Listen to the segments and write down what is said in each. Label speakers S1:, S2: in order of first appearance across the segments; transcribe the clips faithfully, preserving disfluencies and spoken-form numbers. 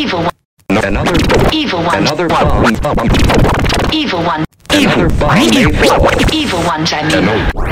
S1: Evil one.
S2: Another
S1: Evil one.
S2: Another bomb.
S1: Evil one.
S2: Another bomb may fall.
S1: Evil ones, I mean.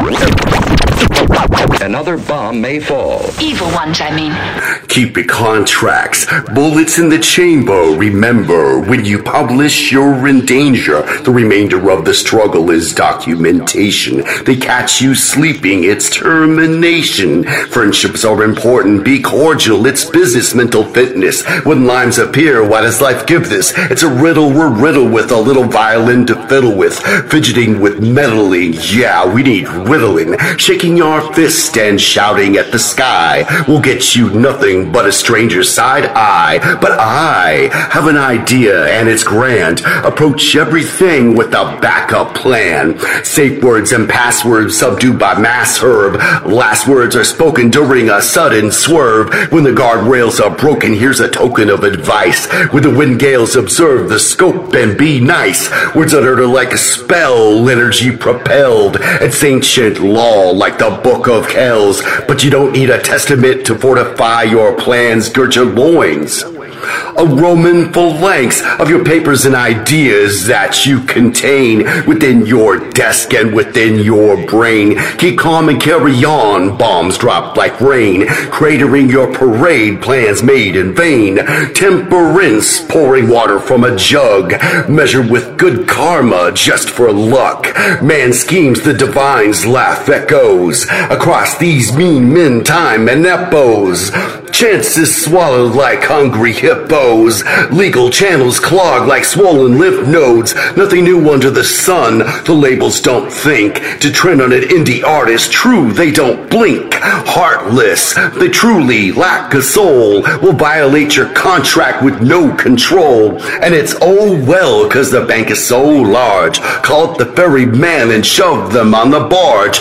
S2: Another bomb may fall.
S1: Evil ones, I mean.
S3: Keep your contracts, bullets in the chamber. Remember, when you publish, you're in danger. The remainder of the struggle is documentation. They catch you sleeping, it's termination. Friendships are important, be cordial, it's business, mental fitness. When lines appear, why does life give this? It's a riddle we're riddled with, a little violin to fiddle with. Fidgeting with meddling, yeah, we need riddling. Shaking your fist and shouting at the sky will get you nothing but a stranger's side eye. But I have an idea and it's grand. Approach everything with a backup plan. Safe words and passwords subdued by mass herb. Last words are spoken during a sudden swerve. When the guardrails are broken, here's a token of advice. When the wind gales, observe the scope and be nice. Words uttered are like a spell, energy propelled. It's ancient law like the Book of Kells. But you don't need a testament to fortify your plans. Gird your loins. A Roman phalanx of your papers and ideas that you contain within your desk and within your brain. Keep calm and carry on. Bombs drop like rain, cratering your parade plans made in vain. Temperance, pouring water from a jug, measured with good karma just for luck. Man schemes, the divines laugh echoes across these mean men, time and epos. Chances swallowed like hungry hippos. Legal channels clogged like swollen lymph nodes. Nothing new under the sun. The labels don't think. To trend on an indie artist, true, they don't blink. Heartless, they truly lack a soul. Will violate your contract with no control. And it's oh well, cause the bank is so large. Call up the ferryman and shove them on the barge.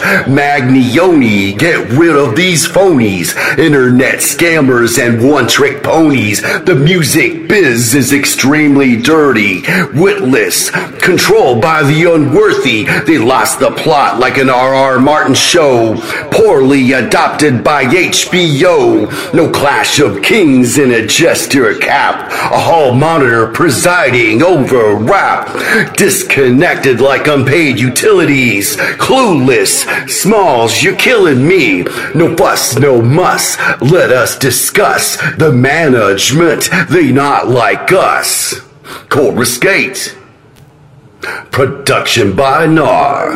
S3: Magnioni, get rid of these phonies. Internet scammers and one-trick ponies. The music biz is extremely dirty, witless, controlled by the unworthy. They lost the plot like an R R Martin show, poorly adopted by H B O. No clash of kings in a jester cap, a hall monitor presiding over rap. Disconnected like unpaid utilities, clueless, Smalls, you're killing me. No fuss, no muss, let us discuss the management, they not like us. Coruscate. Production by N A R.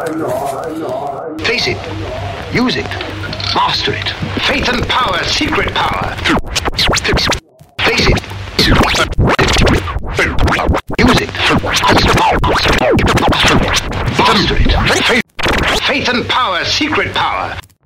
S4: Face it, use it, master it. Faith and power, secret power. Face it, use it, master it. Faith and power, secret power.